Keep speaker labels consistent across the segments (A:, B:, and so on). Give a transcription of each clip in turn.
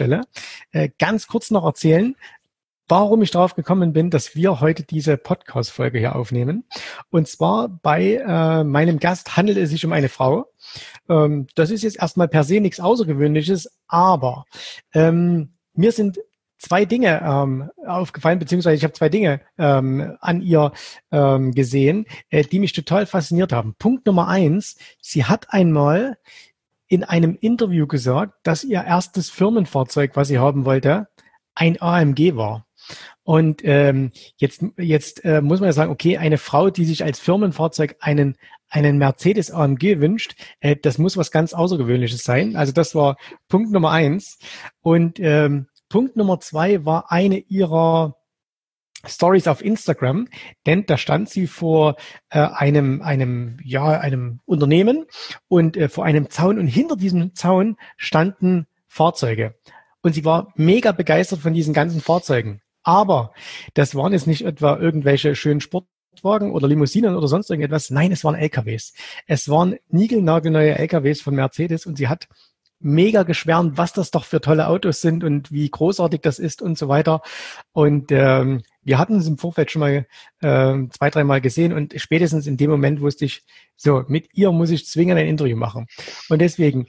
A: vorstelle, ganz kurz noch erzählen, warum ich darauf gekommen bin, dass wir heute diese Podcast-Folge hier aufnehmen. Und zwar bei meinem Gast handelt es sich um eine Frau. Das ist jetzt erstmal per se nichts Außergewöhnliches, aber mir sind zwei Dinge aufgefallen, beziehungsweise ich habe zwei Dinge an ihr gesehen, die mich total fasziniert haben. Punkt Nummer 1, sie hat einmal in einem Interview gesagt, dass ihr erstes Firmenfahrzeug, was sie haben wollte, ein AMG war. Und jetzt muss man ja sagen, okay, eine Frau, die sich als Firmenfahrzeug einen Mercedes AMG wünscht, das muss was ganz Außergewöhnliches sein. Also das war Punkt Nummer 1. Und Punkt Nummer 2 war eine ihrer Stories auf Instagram, denn da stand sie vor einem Unternehmen und vor einem Zaun, und hinter diesem Zaun standen Fahrzeuge. Und sie war mega begeistert von diesen ganzen Fahrzeugen. Aber das waren jetzt nicht etwa irgendwelche schönen Sportwagen oder Limousinen oder sonst irgendetwas. Nein, es waren LKWs. Es waren niegelnagelneue LKWs von Mercedes, und sie hat mega geschwärmt, was das doch für tolle Autos sind und wie großartig das ist und so weiter. Und wir hatten es im Vorfeld schon mal 2-3 Mal gesehen, und spätestens in dem Moment wusste ich, so, mit ihr muss ich zwingend ein Interview machen. Und deswegen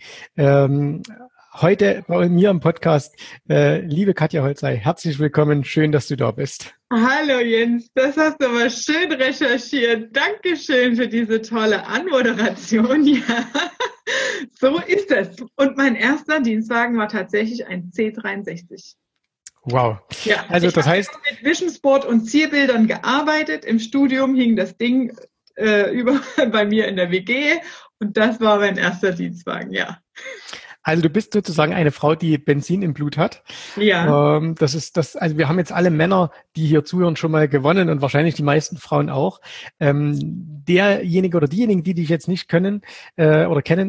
A: heute bei mir im Podcast, liebe Katja Holzei, herzlich willkommen, schön, dass du da bist.
B: Hallo Jens, das hast du aber schön recherchiert. Dankeschön für diese tolle Anmoderation. Ja, so ist es. Und mein erster Dienstwagen war tatsächlich ein C63.
A: Wow.
B: Ja,
A: also das heißt,
B: ich habe mit Vision Sport und Zielbildern gearbeitet. Im Studium hing das Ding bei mir in der WG, und das war mein erster Dienstwagen, ja.
A: Also du bist sozusagen eine Frau, die Benzin im Blut hat.
B: Ja.
A: Also wir haben jetzt alle Männer, die hier zuhören, schon mal gewonnen, und wahrscheinlich die meisten Frauen auch. Derjenige oder diejenigen, die dich jetzt nicht können oder kennen,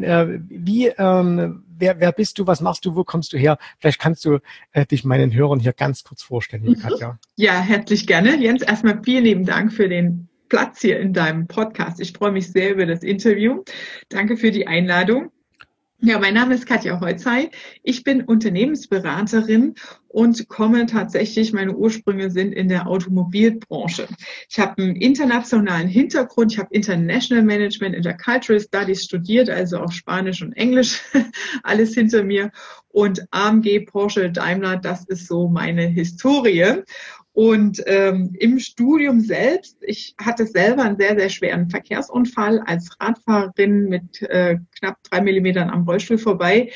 A: wer bist du, was machst du, wo kommst du her? Vielleicht kannst du dich meinen Hörern hier ganz kurz vorstellen, liebe Katja.
B: Ja, herzlich gerne. Jens, erstmal vielen lieben Dank für den Platz hier in deinem Podcast. Ich freue mich sehr über das Interview. Danke für die Einladung. Ja, mein Name ist Katja Holzei. Ich bin Unternehmensberaterin und komme tatsächlich, meine Ursprünge sind in der Automobilbranche. Ich habe einen internationalen Hintergrund. Ich habe International Management Intercultural Studies studiert, also auch Spanisch und Englisch, alles hinter mir. Und AMG, Porsche, Daimler, das ist so meine Historie. Und im Studium selbst, ich hatte selber einen sehr, sehr schweren Verkehrsunfall als Radfahrerin mit knapp 3 Millimetern am Rollstuhl vorbei.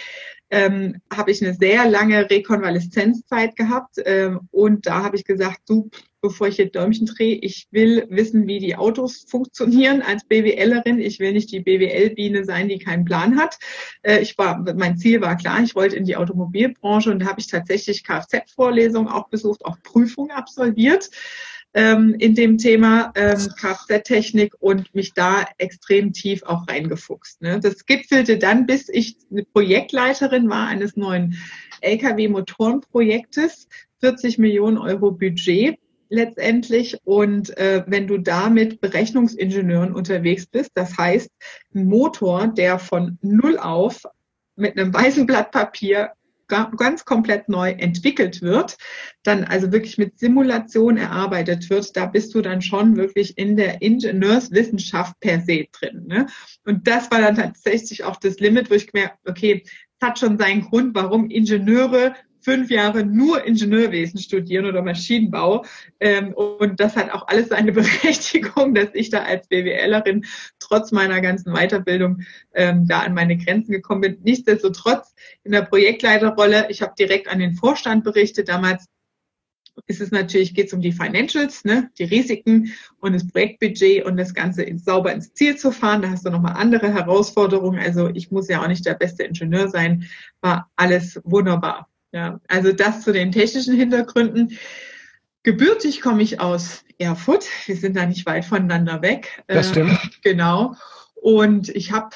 B: Habe ich eine sehr lange Rekonvaleszenzzeit gehabt, und da habe ich gesagt, du, bevor ich hier Däumchen drehe, ich will wissen, wie die Autos funktionieren als BWLerin. Ich will nicht die BWL-Biene sein, die keinen Plan hat. Mein Ziel war klar, ich wollte in die Automobilbranche, und da habe ich tatsächlich Kfz-Vorlesungen auch besucht, auch Prüfungen absolviert in dem Thema Kfz-Technik, und mich da extrem tief auch reingefuchst. Ne? Das gipfelte dann, bis ich eine Projektleiterin war eines neuen Lkw-Motorenprojektes, 40 Millionen Euro Budget letztendlich. Und wenn du da mit Berechnungsingenieuren unterwegs bist, das heißt, ein Motor, der von null auf mit einem weißen Blatt Papier ganz komplett neu entwickelt wird, dann also wirklich mit Simulation erarbeitet wird, da bist du dann schon wirklich in der Ingenieurswissenschaft per se drin. Ne? Und das war dann tatsächlich auch das Limit, wo ich gemerkt habe, okay, es hat schon seinen Grund, warum Ingenieure 5 Jahre nur Ingenieurwesen studieren oder Maschinenbau. Und das hat auch alles seine Berechtigung, dass ich da als BWLerin trotz meiner ganzen Weiterbildung da an meine Grenzen gekommen bin. Nichtsdestotrotz in der Projektleiterrolle, ich habe direkt an den Vorstand berichtet. Damals ist es natürlich, geht es um die Financials, ne, die Risiken und das Projektbudget und das Ganze sauber ins Ziel zu fahren. Da hast du nochmal andere Herausforderungen. Also ich muss ja auch nicht der beste Ingenieur sein, war alles wunderbar. Ja, also das zu den technischen Hintergründen. Gebürtig komme ich aus Erfurt. Wir sind da nicht weit voneinander weg.
A: Das stimmt.
B: Genau. Und ich habe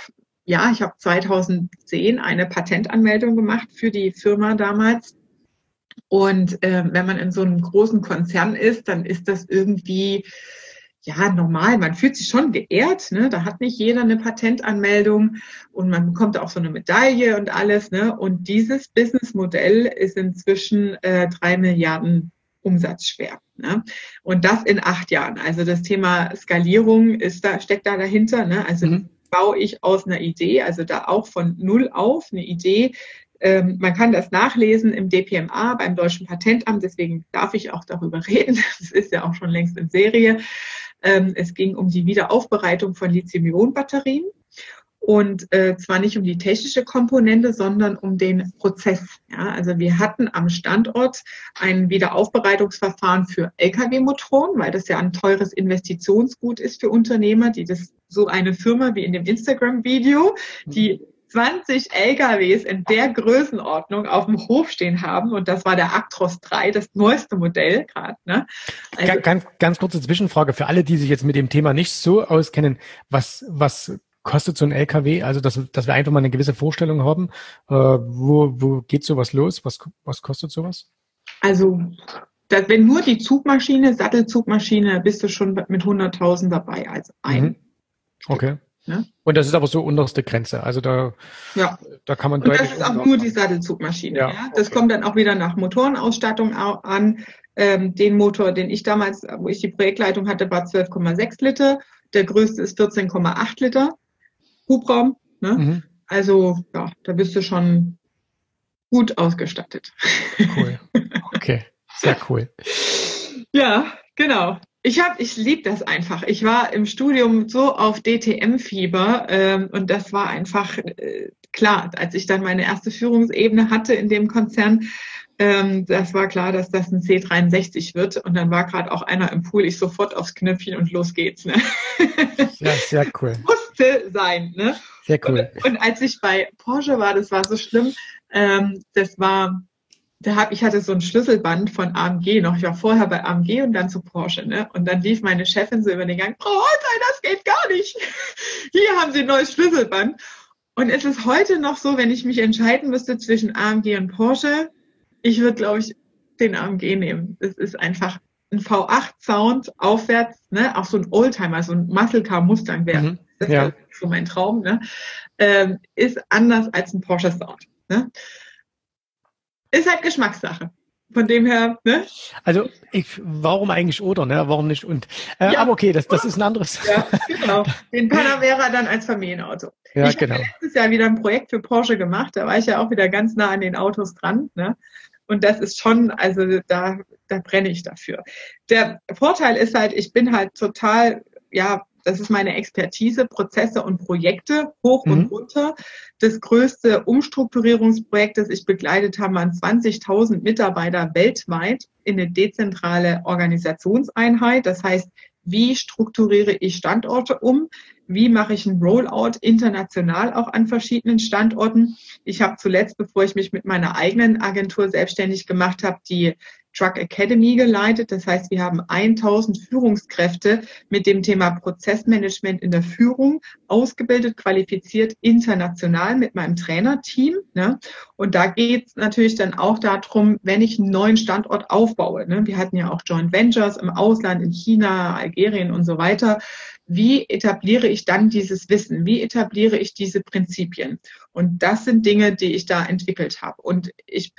B: 2010 eine Patentanmeldung gemacht für die Firma damals. Und wenn man in so einem großen Konzern ist, dann ist das irgendwie ja, normal. Man fühlt sich schon geehrt, ne? Da hat nicht jeder eine Patentanmeldung und man bekommt auch so eine Medaille und alles, ne? Und dieses Businessmodell ist inzwischen 3 Milliarden Umsatz schwer, ne? Und das in 8 Jahren. Also das Thema Skalierung steckt da dahinter, ne? Also baue ich aus einer Idee, also da auch von null auf eine Idee. Man kann das nachlesen im DPMA beim Deutschen Patentamt, deswegen darf ich auch darüber reden. Das ist ja auch schon längst in Serie. Es ging um die Wiederaufbereitung von Lithium-Ionen-Batterien und zwar nicht um die technische Komponente, sondern um den Prozess. Ja, also wir hatten am Standort ein Wiederaufbereitungsverfahren für Lkw-Motoren, weil das ja ein teures Investitionsgut ist für Unternehmer, die das so eine Firma wie in dem Instagram-Video, die 20 LKWs in der Größenordnung auf dem Hof stehen haben. Und das war der Actros 3, das neueste Modell gerade. Ne?
A: Also, ganz kurze Zwischenfrage für alle, die sich jetzt mit dem Thema nicht so auskennen. Was kostet so ein LKW? Also, dass wir einfach mal eine gewisse Vorstellung haben. Wo geht sowas los? Was kostet sowas?
B: Also, wenn nur die Zugmaschine, Sattelzugmaschine, bist du schon mit 100.000 dabei als ein.
A: Okay. Ne? Und das ist aber so unterste Grenze. Also da kann man
B: deutlich. Und das ist auch nur die Sattelzugmaschine. Ja, ja. Das kommt dann auch wieder nach Motorenausstattung an. Den Motor, den ich damals, wo ich die Projektleitung hatte, war 12,6 Liter. Der größte ist 14,8 Liter Hubraum. Ne? Also ja, da bist du schon gut ausgestattet.
A: Cool. Okay, sehr cool.
B: Ja, genau. Ich liebe das einfach. Ich war im Studium so auf DTM-Fieber und das war einfach klar, als ich dann meine erste Führungsebene hatte in dem Konzern, das war klar, dass das ein C63 wird und dann war gerade auch einer im Pool, ich sofort aufs Knöpfchen und los geht's. Ne?
A: Ja, sehr cool.
B: Musste sein. Ne?
A: Sehr cool.
B: Und als ich bei Porsche war, das war so schlimm, ich hatte so ein Schlüsselband von AMG noch. Ich war vorher bei AMG und dann zu Porsche, ne? Und dann lief meine Chefin so über den Gang, Frau Holstein, das geht gar nicht. Hier haben Sie ein neues Schlüsselband. Und es ist heute noch so, wenn ich mich entscheiden müsste zwischen AMG und Porsche, ich würde, glaube ich, den AMG nehmen. Es ist einfach ein V8-Sound aufwärts, ne? Auch so ein Oldtimer, so ein Muscle Car Mustang wäre. Das ist so mein Traum, ne? Ist anders als ein Porsche Sound, ne? Ist halt Geschmackssache. Von dem her, ne?
A: Also warum eigentlich oder, ne? Warum nicht und? Aber okay, das ist ein anderes.
B: Ja, genau. Den Panamera dann als Familienauto.
A: Ja,
B: ich habe letztes Jahr wieder ein Projekt für Porsche gemacht. Da war ich ja auch wieder ganz nah an den Autos dran, ne? Und das ist schon, also da brenne ich dafür. Der Vorteil ist halt, ich bin halt total, das ist meine Expertise, Prozesse und Projekte, hoch und runter. Das größte Umstrukturierungsprojekt, das ich begleitet habe, waren 20.000 Mitarbeiter weltweit in eine dezentrale Organisationseinheit. Das heißt, wie strukturiere ich Standorte um? Wie mache ich einen Rollout international auch an verschiedenen Standorten? Ich habe zuletzt, bevor ich mich mit meiner eigenen Agentur selbstständig gemacht habe, die Truck Academy geleitet. Das heißt, wir haben 1.000 Führungskräfte mit dem Thema Prozessmanagement in der Führung ausgebildet, qualifiziert international mit meinem Trainerteam. Ne? Und da geht es natürlich dann auch darum, wenn ich einen neuen Standort aufbaue. Ne? Wir hatten ja auch Joint Ventures im Ausland, in China, Algerien und so weiter. Wie etabliere ich dann dieses Wissen? Wie etabliere ich diese Prinzipien? Und das sind Dinge, die ich da entwickelt habe. Und ich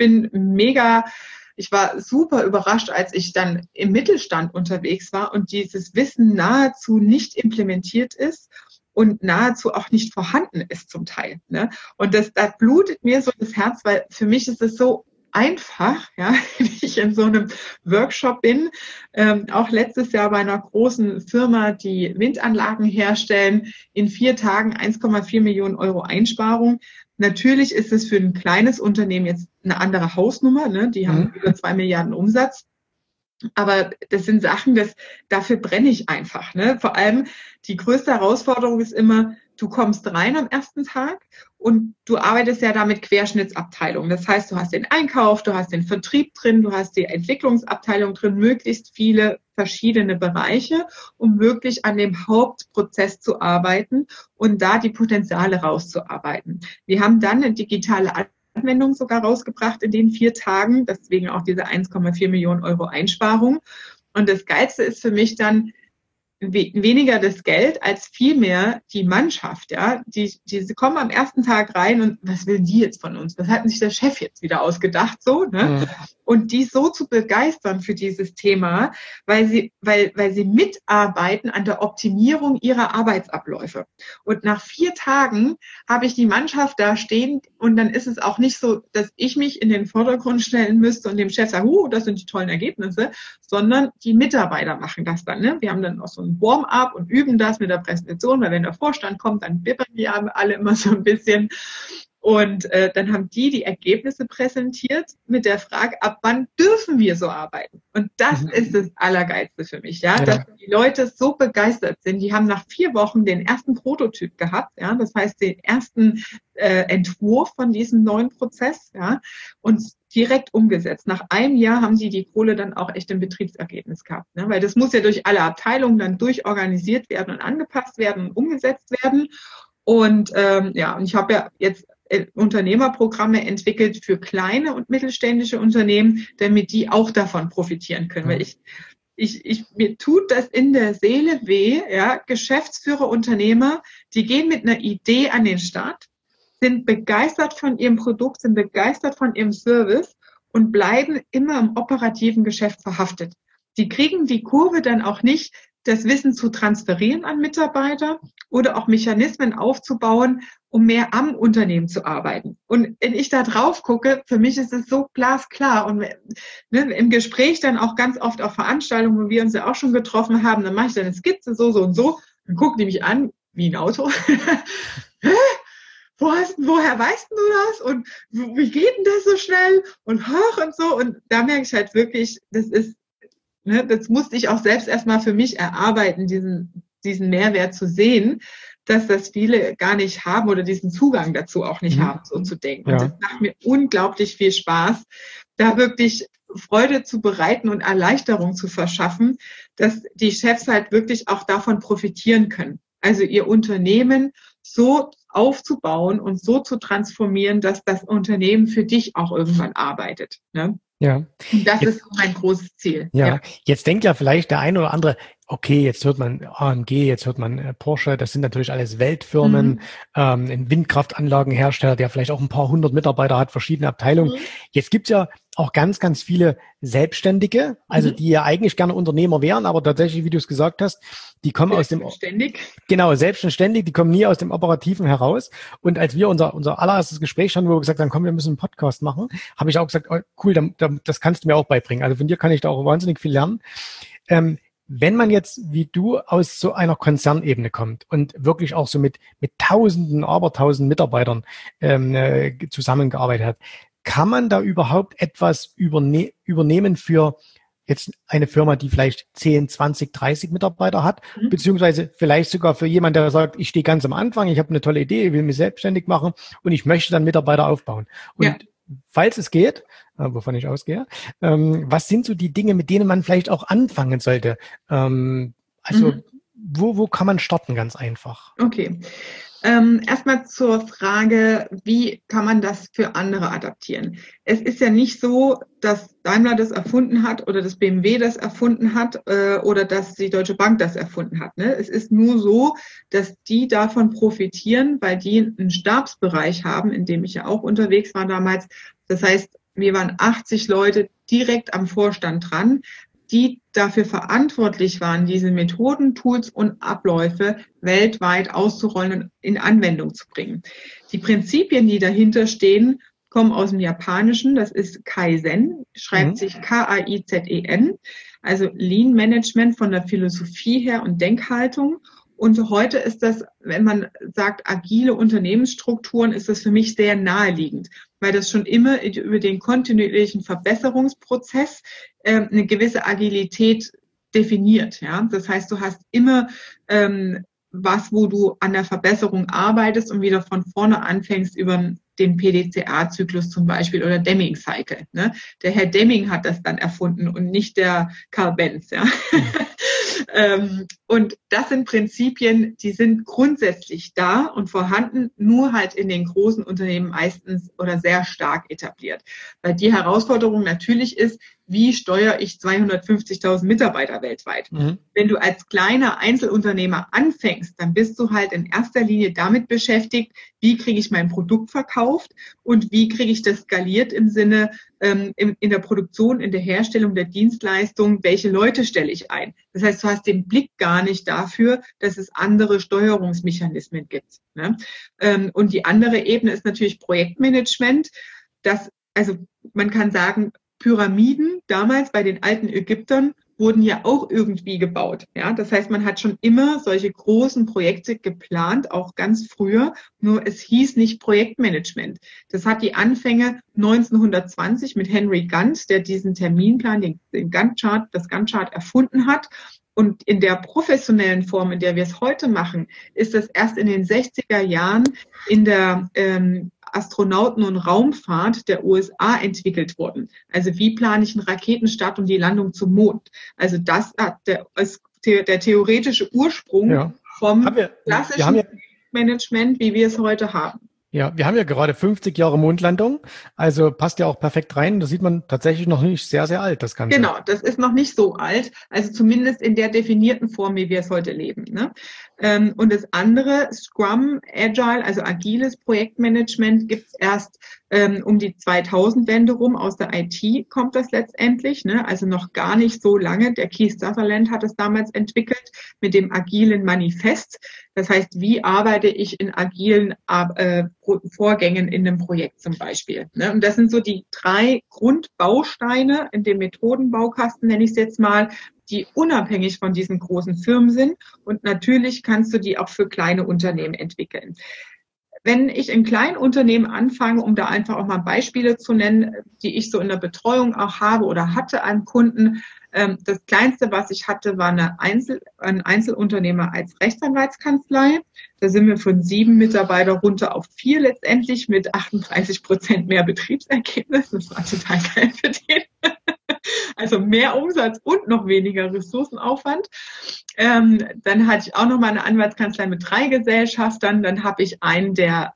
B: war super überrascht, als ich dann im Mittelstand unterwegs war und dieses Wissen nahezu nicht implementiert ist und nahezu auch nicht vorhanden ist zum Teil. Ne? Und da blutet mir so das Herz, weil für mich ist es so einfach, wenn ich in so einem Workshop bin, auch letztes Jahr bei einer großen Firma, die Windanlagen herstellen, in 4 Tagen 1,4 Millionen Euro Einsparung. Natürlich ist es für ein kleines Unternehmen jetzt eine andere Hausnummer, ne? Die haben über 2 Milliarden Umsatz. Aber das sind Sachen, dafür brenne ich einfach. Ne? Vor allem die größte Herausforderung ist immer, du kommst rein am ersten Tag und du arbeitest ja da mit Querschnittsabteilungen. Das heißt, du hast den Einkauf, du hast den Vertrieb drin, du hast die Entwicklungsabteilung drin, möglichst viele verschiedene Bereiche, um wirklich an dem Hauptprozess zu arbeiten und da die Potenziale rauszuarbeiten. Wir haben dann eine digitale Anwendung sogar rausgebracht in den 4 Tagen, deswegen auch diese 1,4 Millionen Euro Einsparung. Und das Geilste ist für mich dann, weniger das Geld als vielmehr die Mannschaft, ja. Die kommen am ersten Tag rein und was will die jetzt von uns? Was hat sich der Chef jetzt wieder ausgedacht, so, ne?
A: Mhm.
B: Und die so zu begeistern für dieses Thema, weil sie mitarbeiten an der Optimierung ihrer Arbeitsabläufe. Und nach 4 Tagen habe ich die Mannschaft da stehen und dann ist es auch nicht so, dass ich mich in den Vordergrund stellen müsste und dem Chef sagen, das sind die tollen Ergebnisse, sondern die Mitarbeiter machen das dann, ne? Wir haben dann auch so ein Warm-up und üben das mit der Präsentation, weil wenn der Vorstand kommt, dann bibbern die alle immer so ein bisschen. Und dann haben die Ergebnisse präsentiert mit der Frage, ab wann dürfen wir so arbeiten? Und das ist das Allergeilste für mich, ja, dass die Leute so begeistert sind. Die haben nach 4 Wochen den ersten Prototyp gehabt, ja, das heißt den ersten Entwurf von diesem neuen Prozess, ja, und direkt umgesetzt. Nach einem Jahr haben sie die Kohle dann auch echt im Betriebsergebnis gehabt, ne? Weil das muss ja durch alle Abteilungen dann durchorganisiert werden und angepasst werden und umgesetzt werden. Und und ich habe ja jetzt Unternehmerprogramme entwickelt für kleine und mittelständische Unternehmen, damit die auch davon profitieren können. Weil mir tut das in der Seele weh, ja, Geschäftsführer, Unternehmer, die gehen mit einer Idee an den Start, sind begeistert von ihrem Produkt, sind begeistert von ihrem Service und bleiben immer im operativen Geschäft verhaftet. Die kriegen die Kurve dann auch nicht, das Wissen zu transferieren an Mitarbeiter oder auch Mechanismen aufzubauen, um mehr am Unternehmen zu arbeiten. Und wenn ich da drauf gucke, für mich ist es so glasklar. Und im Gespräch dann auch ganz oft auf Veranstaltungen, wo wir uns ja auch schon getroffen haben, dann mache ich dann eine Skizze so und so. Dann gucken die mich an, wie ein Auto. Woher weißt du das? Und wie geht denn das so schnell? Und hoch und so. Und da merke ich halt wirklich, das musste ich auch selbst erstmal für mich erarbeiten, diesen Mehrwert zu sehen, dass das viele gar nicht haben oder diesen Zugang dazu auch nicht haben, so zu denken. Und das macht mir unglaublich viel Spaß, da wirklich Freude zu bereiten und Erleichterung zu verschaffen, dass die Chefs halt wirklich auch davon profitieren können. Also ihr Unternehmen so aufzubauen und so zu transformieren, dass das Unternehmen für dich auch irgendwann arbeitet, ne?
A: Ja.
B: Und das ist mein großes Ziel.
A: Ja, jetzt denkt ja vielleicht der eine oder andere, okay, jetzt hört man AMG, jetzt hört man Porsche, das sind natürlich alles Weltfirmen, ein Windkraftanlagenhersteller, der vielleicht auch ein paar 100 Mitarbeiter hat, verschiedene Abteilungen. Jetzt gibt's ja auch ganz, ganz viele Selbstständige, also die ja eigentlich gerne Unternehmer wären, aber tatsächlich, wie du es gesagt hast, die kommen aus dem... Selbstständig, die kommen nie aus dem Operativen heraus. Und als wir unser allererstes Gespräch hatten, wo wir gesagt haben, komm, wir müssen einen Podcast machen, habe ich auch gesagt, oh, cool, das kannst du mir auch beibringen. Also von dir kann ich da auch wahnsinnig viel lernen. Wenn man jetzt, wie du, aus so einer Konzernebene kommt und wirklich auch so mit Tausenden, Abertausend Mitarbeitern zusammengearbeitet hat, kann man da überhaupt etwas übernehmen für jetzt eine Firma, die vielleicht 10, 20, 30 Mitarbeiter hat, beziehungsweise vielleicht sogar für jemanden, der sagt, ich stehe ganz am Anfang, ich habe eine tolle Idee, ich will mich selbstständig machen und ich möchte dann Mitarbeiter aufbauen. Und falls es geht, wovon ich ausgehe, was sind so die Dinge, mit denen man vielleicht auch anfangen sollte? Wo kann man starten, ganz einfach?
B: Okay. Erstmal zur Frage, wie kann man das für andere adaptieren? Es ist ja nicht so, dass Daimler das erfunden hat oder das BMW das erfunden hat oder dass die Deutsche Bank das erfunden hat, ne? Es ist nur so, dass die davon profitieren, weil die einen Stabsbereich haben, in dem ich ja auch unterwegs war damals. Das heißt, wir waren 80 Leute direkt am Vorstand dran, die dafür verantwortlich waren, diese Methoden, Tools und Abläufe weltweit auszurollen und in Anwendung zu bringen. Die Prinzipien, die dahinter stehen, kommen aus dem Japanischen. Das ist Kaizen, schreibt sich Kaizen, also Lean Management von der Philosophie her und Denkhaltung. Und heute ist das, wenn man sagt, agile Unternehmensstrukturen, ist das für mich sehr naheliegend, weil das schon immer über den kontinuierlichen Verbesserungsprozess eine gewisse Agilität definiert. Ja, das heißt, du hast immer wo du an der Verbesserung arbeitest und wieder von vorne anfängst über den PDCA-Zyklus zum Beispiel oder Deming-Cycle. Ne? Der Herr Deming hat das dann erfunden und nicht der Carl Benz. Ja? Und das sind Prinzipien, die sind grundsätzlich da und vorhanden, nur halt in den großen Unternehmen meistens oder sehr stark etabliert. Weil die Herausforderung natürlich ist, wie steuere ich 250.000 Mitarbeiter weltweit. Wenn du als kleiner Einzelunternehmer anfängst, dann bist du halt in erster Linie damit beschäftigt, wie kriege ich mein Produkt verkauft und wie kriege ich das skaliert im Sinne in der Produktion, in der Herstellung der Dienstleistung, welche Leute stelle ich ein. Das heißt, du hast den Blick gar nicht dafür, dass es andere Steuerungsmechanismen gibt. Ne? Und die andere Ebene ist natürlich Projektmanagement. Also man kann sagen, Pyramiden damals bei den alten Ägyptern wurden ja auch irgendwie gebaut. Ja, das heißt, man hat schon immer solche großen Projekte geplant, auch ganz früher. Nur es hieß nicht Projektmanagement. Das hat die Anfänge 1920 mit Henry Gantt, der diesen Terminplan, den Gantt-Chart, das Gantt-Chart erfunden hat. Und in der professionellen Form, in der wir es heute machen, ist es erst in den 60er Jahren in der Astronauten- und Raumfahrt der USA entwickelt worden. Also wie plane ich einen Raketenstart und die Landung zum Mond? Also das hat der theoretische Ursprung vom klassischen Management, wie wir es heute haben.
A: Ja, wir haben ja gerade 50 Jahre Mondlandung, also passt ja auch perfekt rein. Das sieht man tatsächlich noch nicht sehr, sehr alt, das Ganze.
B: Genau, das ist noch nicht so alt, also zumindest in der definierten Form, wie wir es heute leben. Ne? Und das andere, Scrum, Agile, also agiles Projektmanagement, gibt's erst um die 2000-Wende rum. Aus der IT kommt das letztendlich, ne? Also noch gar nicht so lange. Der Keith Sutherland hat es damals entwickelt mit dem agilen Manifest. Das heißt, wie arbeite ich in agilen Vorgängen in einem Projekt zum Beispiel. Ne? Und das sind so die 3 Grundbausteine in dem Methodenbaukasten, nenne ich es jetzt mal, die unabhängig von diesen großen Firmen sind. Und natürlich kannst du die auch für kleine Unternehmen entwickeln. Wenn ich in kleinen Unternehmen anfange, um da einfach auch mal Beispiele zu nennen, die ich so in der Betreuung auch habe oder hatte an Kunden, das Kleinste, was ich hatte, war ein Einzelunternehmer als Rechtsanwaltskanzlei. Da sind wir von 7 Mitarbeiter runter auf 4 letztendlich mit 38% mehr Betriebsergebnis. Das war total geil für den. Also mehr Umsatz und noch weniger Ressourcenaufwand. Dann hatte ich auch noch mal eine Anwaltskanzlei mit 3 Gesellschaftern. Dann habe ich einen, der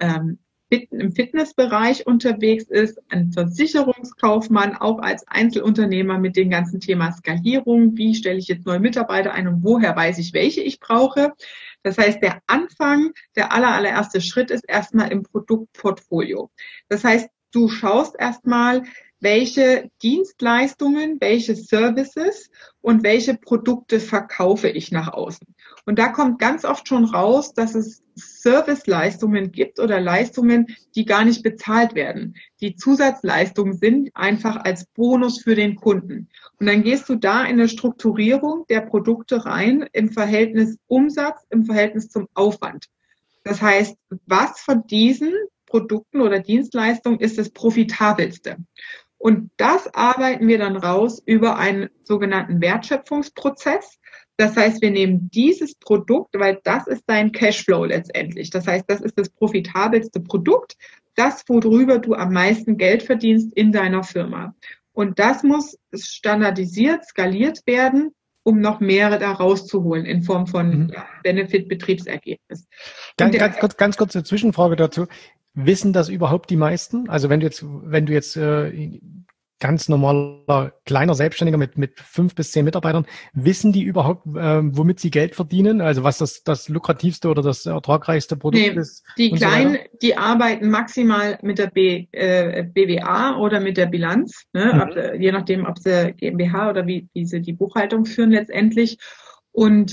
B: im Fitnessbereich unterwegs ist, ein Versicherungskaufmann, auch als Einzelunternehmer mit dem ganzen Thema Skalierung. Wie stelle ich jetzt neue Mitarbeiter ein und woher weiß ich, welche ich brauche? Das heißt, der Anfang, der allererste Schritt ist erstmal im Produktportfolio. Das heißt, du schaust erstmal, welche Dienstleistungen, welche Services und welche Produkte verkaufe ich nach außen. Und da kommt ganz oft schon raus, dass es Serviceleistungen gibt oder Leistungen, die gar nicht bezahlt werden. Die Zusatzleistungen sind einfach als Bonus für den Kunden. Und dann gehst du da in eine Strukturierung der Produkte rein im Verhältnis Umsatz, im Verhältnis zum Aufwand. Das heißt, was von diesen Produkten oder Dienstleistungen ist das profitabelste? Und das arbeiten wir dann raus über einen sogenannten Wertschöpfungsprozess. Das heißt, wir nehmen dieses Produkt, weil das ist dein Cashflow letztendlich. Das heißt, das ist das profitabelste Produkt, das, worüber du am meisten Geld verdienst in deiner Firma. Und das muss standardisiert, skaliert werden, um noch mehr da rauszuholen in Form von Benefit-Betriebsergebnis.
A: Ganz kurze Zwischenfrage dazu. Wissen das überhaupt die meisten? Also wenn du jetzt ganz normaler kleiner Selbstständiger mit 5 bis 10 Mitarbeitern, wissen die überhaupt, womit sie Geld verdienen? Also was das lukrativste oder das ertragreichste Produkt ist?
B: Die Kleinen, so die arbeiten maximal mit der BWA oder mit der Bilanz, ne? Je nachdem, ob sie GmbH oder wie sie die Buchhaltung führen letztendlich. Und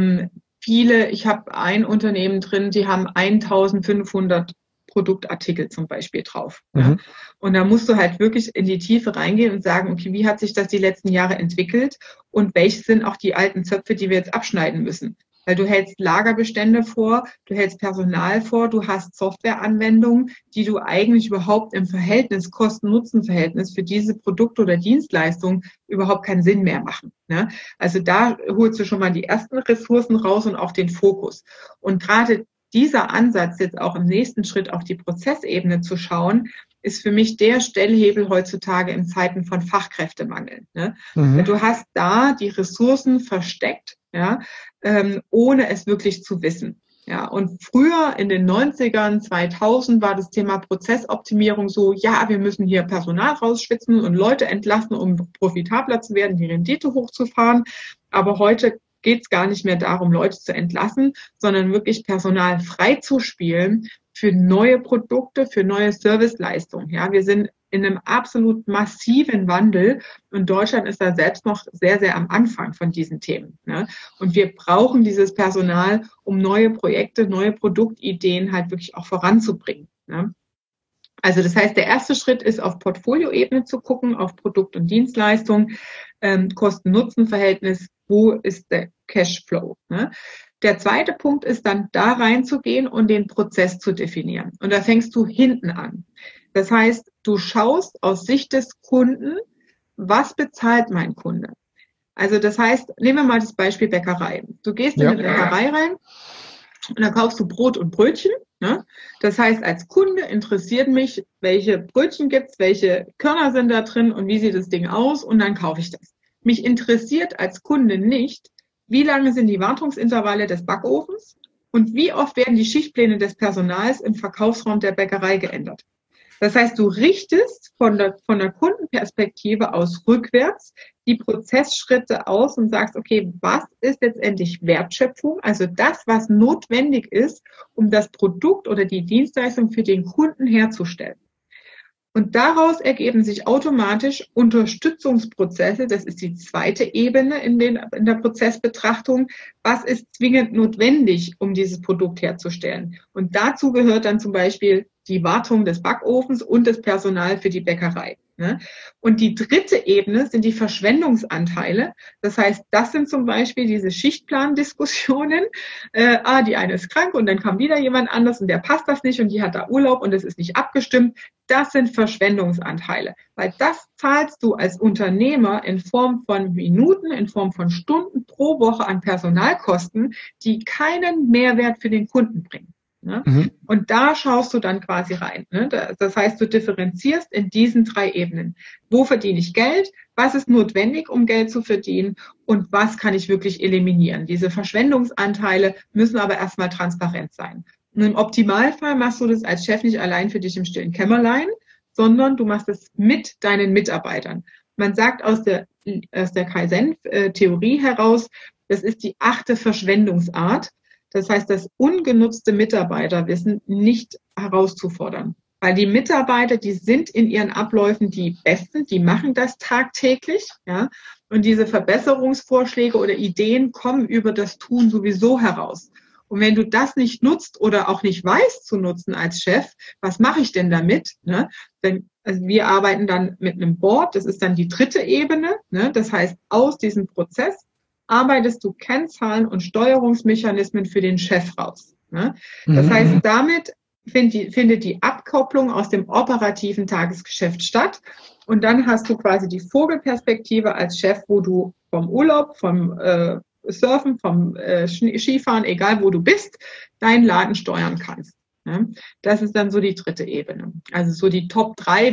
B: ich habe ein Unternehmen drin, die haben 1500 Produktartikel zum Beispiel drauf. Ja. Und da musst du halt wirklich in die Tiefe reingehen und sagen, okay, wie hat sich das die letzten Jahre entwickelt und welche sind auch die alten Zöpfe, die wir jetzt abschneiden müssen? Weil du hältst Lagerbestände vor, du hältst Personal vor, du hast Softwareanwendungen, die du eigentlich überhaupt im Verhältnis, Kosten-Nutzen-Verhältnis für diese Produkte oder Dienstleistungen überhaupt keinen Sinn mehr machen. Ne? Also da holst du schon mal die ersten Ressourcen raus und auch den Fokus. Und gerade dieser Ansatz, jetzt auch im nächsten Schritt auf die Prozessebene zu schauen, ist für mich der Stellhebel heutzutage in Zeiten von Fachkräftemangel. Ne? Du hast da die Ressourcen versteckt, ja, ohne es wirklich zu wissen. Ja, und früher in den 90ern, 2000 war das Thema Prozessoptimierung so, ja, wir müssen hier Personal rausschwitzen und Leute entlassen, um profitabler zu werden, die Rendite hochzufahren. Aber heute geht es gar nicht mehr darum, Leute zu entlassen, sondern wirklich Personal freizuspielen für neue Produkte, für neue Serviceleistungen. Ja, wir sind in einem absolut massiven Wandel und Deutschland ist da selbst noch sehr, sehr am Anfang von diesen Themen. Ne? Und wir brauchen dieses Personal, um neue Projekte, neue Produktideen halt wirklich auch voranzubringen. Ne? Also das heißt, der erste Schritt ist, auf Portfolioebene zu gucken, auf Produkt- und Dienstleistung, Kosten-Nutzen-Verhältnis, wo ist der Cashflow. Ne? Der zweite Punkt ist dann, da reinzugehen und den Prozess zu definieren. Und da fängst du hinten an. Das heißt, du schaust aus Sicht des Kunden, was bezahlt mein Kunde? Also das heißt, nehmen wir mal das Beispiel Bäckerei. Du gehst in eine Bäckerei rein und dann kaufst du Brot und Brötchen. Ne? Das heißt, als Kunde interessiert mich, welche Brötchen gibt's, welche Körner sind da drin und wie sieht das Ding aus und dann kaufe ich das. Mich interessiert als Kunde nicht, wie lange sind die Wartungsintervalle des Backofens und wie oft werden die Schichtpläne des Personals im Verkaufsraum der Bäckerei geändert. Das heißt, du richtest von der Kundenperspektive aus rückwärts die Prozessschritte aus und sagst, okay, was ist letztendlich Wertschöpfung? Also das, was notwendig ist, um das Produkt oder die Dienstleistung für den Kunden herzustellen. Und daraus ergeben sich automatisch Unterstützungsprozesse. Das ist die zweite Ebene in der Prozessbetrachtung. Was ist zwingend notwendig, um dieses Produkt herzustellen? Und dazu gehört dann zum Beispiel die Wartung des Backofens und das Personal für die Bäckerei. Und die dritte Ebene sind die Verschwendungsanteile. Das heißt, das sind zum Beispiel diese Schichtplandiskussionen. Die eine ist krank und dann kam wieder jemand anders und der passt das nicht und die hat da Urlaub und es ist nicht abgestimmt. Das sind Verschwendungsanteile, weil das zahlst du als Unternehmer in Form von Minuten, in Form von Stunden pro Woche an Personalkosten, die keinen Mehrwert für den Kunden bringen. Ne? Mhm. Und da schaust du dann quasi rein. Ne? Das heißt, du differenzierst in diesen drei Ebenen. Wo verdiene ich Geld? Was ist notwendig, um Geld zu verdienen? Und was kann ich wirklich eliminieren? Diese Verschwendungsanteile müssen aber erstmal transparent sein. Und im Optimalfall machst du das als Chef nicht allein für dich im stillen Kämmerlein, sondern du machst es mit deinen Mitarbeitern. Man sagt aus der Kaizen-Theorie heraus, das ist die 8. Verschwendungsart. Das heißt, das ungenutzte Mitarbeiterwissen nicht herauszufordern. Weil die Mitarbeiter, die sind in ihren Abläufen die Besten, die machen das tagtäglich. Ja? Und diese Verbesserungsvorschläge oder Ideen kommen über das Tun sowieso heraus. Und wenn du das nicht nutzt oder auch nicht weißt zu nutzen als Chef, was mache ich denn damit? Ne? Also wir arbeiten dann mit einem Board, das ist dann die dritte Ebene. Ne? Das heißt, aus diesem Prozess arbeitest du Kennzahlen und Steuerungsmechanismen für den Chef raus. Ne? Das heißt, damit findet die Abkopplung aus dem operativen Tagesgeschäft statt. Und dann hast du quasi die Vogelperspektive als Chef, wo du vom Urlaub, vom Surfen, vom Skifahren, egal wo du bist, deinen Laden steuern kannst. Ne? Das ist dann so die dritte Ebene. Also so die Top 3,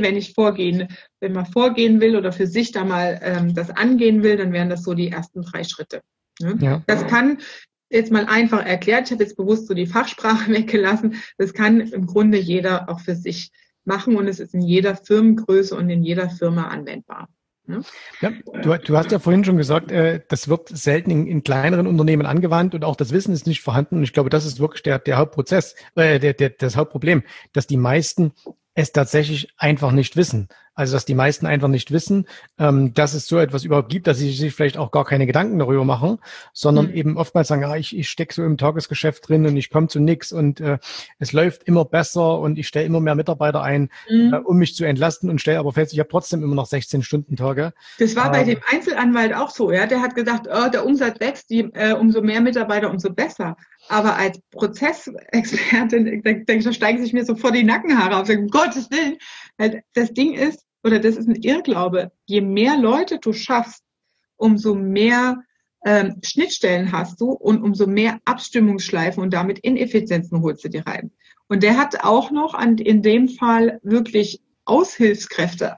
B: wenn man vorgehen will oder für sich da mal das angehen will, dann wären das so die ersten 3 Schritte. Ne? Ja. Das kann jetzt mal einfach erklärt, ich habe jetzt bewusst so die Fachsprache weggelassen, das kann im Grunde jeder auch für sich machen und es ist in jeder Firmengröße und in jeder Firma anwendbar.
A: Ja, du hast ja vorhin schon gesagt, das wird selten in kleineren Unternehmen angewandt und auch das Wissen ist nicht vorhanden. Und ich glaube, das ist wirklich der Hauptprozess, das Hauptproblem, dass die meisten es tatsächlich einfach nicht wissen. Also, dass die meisten einfach nicht wissen, dass es so etwas überhaupt gibt, dass sie sich vielleicht auch gar keine Gedanken darüber machen, sondern eben oftmals sagen, ich stecke so im Tagesgeschäft drin und ich komme zu nichts und es läuft immer besser und ich stelle immer mehr Mitarbeiter ein, um mich zu entlasten und stelle aber fest, ich habe trotzdem immer noch 16-Stunden-Tage.
B: Das war bei dem Einzelanwalt auch so, ja. Der hat gesagt, der Umsatz wächst, umso mehr Mitarbeiter, umso besser. Aber als Prozessexpertin, da steigen sich mir sofort die Nackenhaare auf. Um Gottes Willen. Das Ding ist, oder das ist ein Irrglaube, je mehr Leute du schaffst, umso mehr Schnittstellen hast du und umso mehr Abstimmungsschleifen und damit Ineffizienzen holst du dir rein. Und der hat auch noch in dem Fall wirklich Aushilfskräfte